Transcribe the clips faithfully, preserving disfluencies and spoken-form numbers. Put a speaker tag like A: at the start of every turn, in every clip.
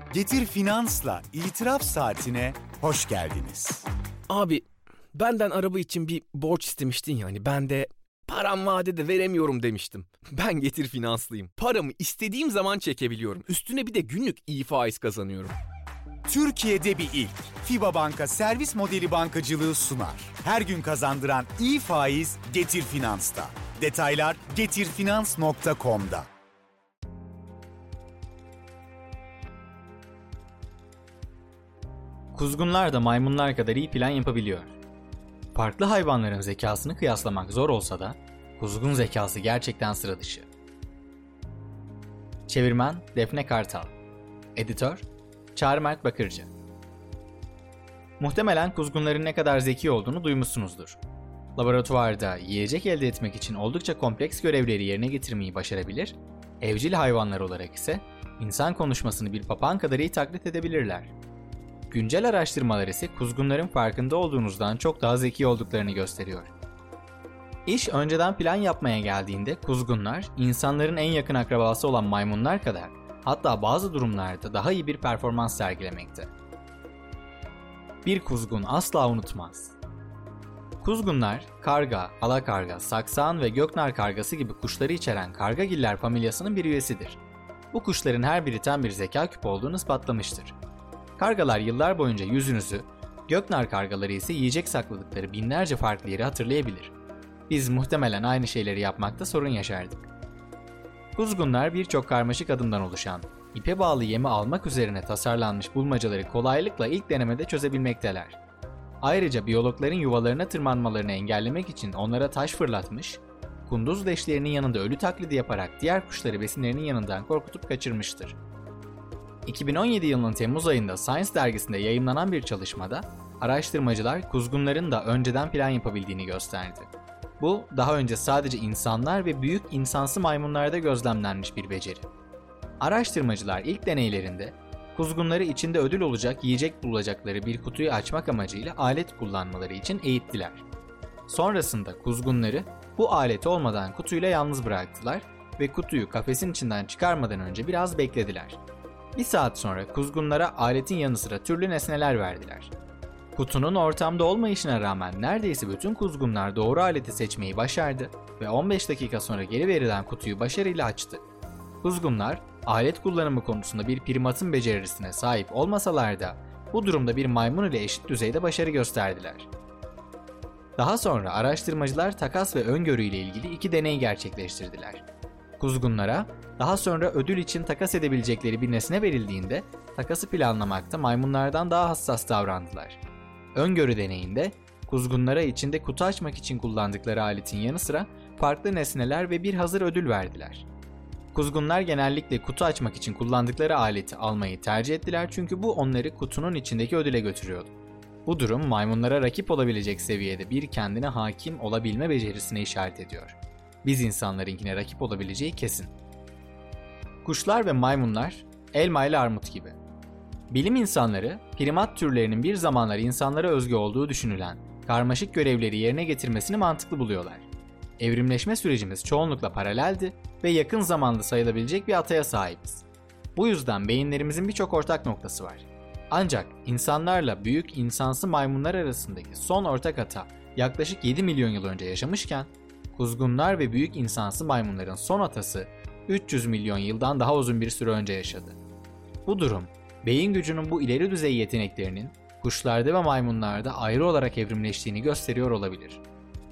A: Getir Finans'la İtiraf Saatine hoş geldiniz.
B: Abi benden araba için bir borç istemiştin ya, hani ben de param vadede veremiyorum demiştim. Ben Getir Finanslıyım. Paramı istediğim zaman çekebiliyorum. Üstüne bir de günlük iyi faiz kazanıyorum.
A: Türkiye'de bir ilk. FİBA Banka servis modeli bankacılığı sunar. Her gün kazandıran iyi faiz Getir Finans'ta. Detaylar getirfinans nokta com'da.
C: Kuzgunlar da maymunlar kadar iyi plan yapabiliyor. Farklı hayvanların zekasını kıyaslamak zor olsa da kuzgun zekası gerçekten sıra dışı. Çevirmen Defne Kartal. Editör Çağrı Mert Bakırcı. Muhtemelen kuzgunların ne kadar zeki olduğunu duymuşsunuzdur. Laboratuvarda yiyecek elde etmek için oldukça kompleks görevleri yerine getirmeyi başarabilir, evcil hayvanlar olarak ise insan konuşmasını bir papağan kadar iyi taklit edebilirler. Güncel araştırmalar ise kuzgunların farkında olduğunuzdan çok daha zeki olduklarını gösteriyor. İş önceden plan yapmaya geldiğinde kuzgunlar, insanların en yakın akrabası olan maymunlar kadar, hatta bazı durumlarda daha iyi bir performans sergilemekte. Bir kuzgun asla unutmaz. Kuzgunlar, karga, alakarga, saksağan ve göknar kargası gibi kuşları içeren kargagiller familyasının bir üyesidir. Bu kuşların her biri tam bir zeka küpü olduğunu ispatlamıştır. Kargalar yıllar boyunca yüzünüzü, göknar kargaları ise yiyecek sakladıkları binlerce farklı yeri hatırlayabilir. Biz muhtemelen aynı şeyleri yapmakta sorun yaşardık. Kuzgunlar birçok karmaşık adımdan oluşan, ipe bağlı yemi almak üzerine tasarlanmış bulmacaları kolaylıkla ilk denemede çözebilmekteler. Ayrıca biyologların yuvalarına tırmanmalarını engellemek için onlara taş fırlatmış, kunduz leşlerinin yanında ölü taklidi yaparak diğer kuşları besinlerinin yanından korkutup kaçırmıştır. iki bin on yedi yılının Temmuz ayında Science dergisinde yayımlanan bir çalışmada araştırmacılar kuzgunların da önceden plan yapabildiğini gösterdi. Bu, daha önce sadece insanlar ve büyük insansı maymunlarda gözlemlenmiş bir beceri. Araştırmacılar ilk deneylerinde kuzgunları içinde ödül olacak yiyecek bulacakları bir kutuyu açmak amacıyla alet kullanmaları için eğittiler. Sonrasında kuzgunları bu alet olmadan kutuyla yalnız bıraktılar ve kutuyu kafesin içinden çıkarmadan önce biraz beklediler. Bir saat sonra kuzgunlara aletin yanı sıra türlü nesneler verdiler. Kutunun ortamda olmayışına rağmen neredeyse bütün kuzgunlar doğru aleti seçmeyi başardı ve on beş dakika sonra geri verilen kutuyu başarıyla açtı. Kuzgunlar, alet kullanımı konusunda bir primatın becerisine sahip olmasalar da bu durumda bir maymun ile eşit düzeyde başarı gösterdiler. Daha sonra araştırmacılar takas ve öngörü ile ilgili iki deney gerçekleştirdiler. Kuzgunlara daha sonra ödül için takas edebilecekleri bir nesne verildiğinde takası planlamakta maymunlardan daha hassas davrandılar. Öngörü deneyinde kuzgunlara içinde kutu açmak için kullandıkları aletin yanı sıra farklı nesneler ve bir hazır ödül verdiler. Kuzgunlar genellikle kutu açmak için kullandıkları aleti almayı tercih ettiler çünkü bu onları kutunun içindeki ödüle götürüyordu. Bu durum maymunlara rakip olabilecek seviyede bir kendine hakim olabilme becerisine işaret ediyor. Biz insanlarınkine rakip olabileceği kesin. Kuşlar ve maymunlar elma ile armut gibi. Bilim insanları primat türlerinin bir zamanlar insanlara özgü olduğu düşünülen karmaşık görevleri yerine getirmesini mantıklı buluyorlar. Evrimleşme sürecimiz çoğunlukla paraleldi ve yakın zamanda sayılabilecek bir ataya sahibiz. Bu yüzden beyinlerimizin birçok ortak noktası var. Ancak insanlarla büyük insansı maymunlar arasındaki son ortak ata yaklaşık yedi milyon yıl önce yaşamışken, kuzgunlar ve büyük insansı maymunların son atası üç yüz milyon yıldan daha uzun bir süre önce yaşadı. Bu durum, beyin gücünün bu ileri düzey yeteneklerinin kuşlarda ve maymunlarda ayrı olarak evrimleştiğini gösteriyor olabilir.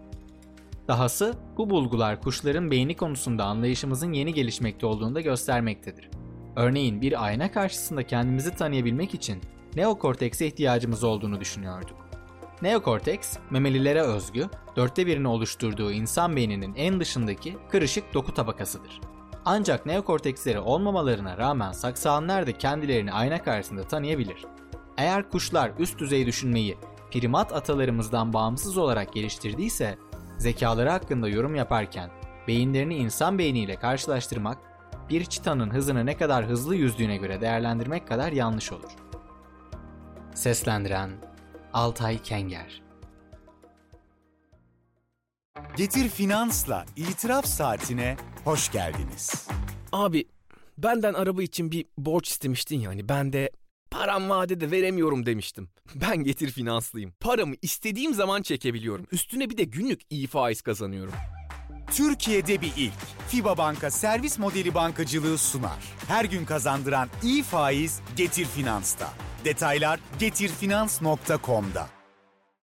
C: Dahası bu bulgular kuşların beyni konusunda anlayışımızın yeni gelişmekte olduğunu da göstermektedir. Örneğin bir ayna karşısında kendimizi tanıyabilmek için neokortekse ihtiyacımız olduğunu düşünüyorduk. Neokorteks, memelilere özgü, dörtte birini oluşturduğu insan beyninin en dışındaki kırışık doku tabakasıdır. Ancak neokorteksleri olmamalarına rağmen saksağanlar da kendilerini ayna karşısında tanıyabilir. Eğer kuşlar üst düzey düşünmeyi primat atalarımızdan bağımsız olarak geliştirdiyse, zekaları hakkında yorum yaparken beyinlerini insan beyniyle karşılaştırmak, bir çitanın hızını ne kadar hızlı yüzdüğüne göre değerlendirmek kadar yanlış olur. Seslendiren Altay Kenger.
A: Getir Finans'la İtiraf Saatine hoş geldiniz.
B: Abi Benden araba için bir borç istemiştin yani. Ben de param vadede veremiyorum demiştim. Ben Getir Finanslıyım. Paramı istediğim zaman çekebiliyorum. Üstüne bir de günlük iyi faiz kazanıyorum.
A: Türkiye'de bir ilk. FIBA Banka servis modeli bankacılığı sunar. Her gün kazandıran iyi faiz Getir Finans'ta. Detaylar getir finans nokta com'da.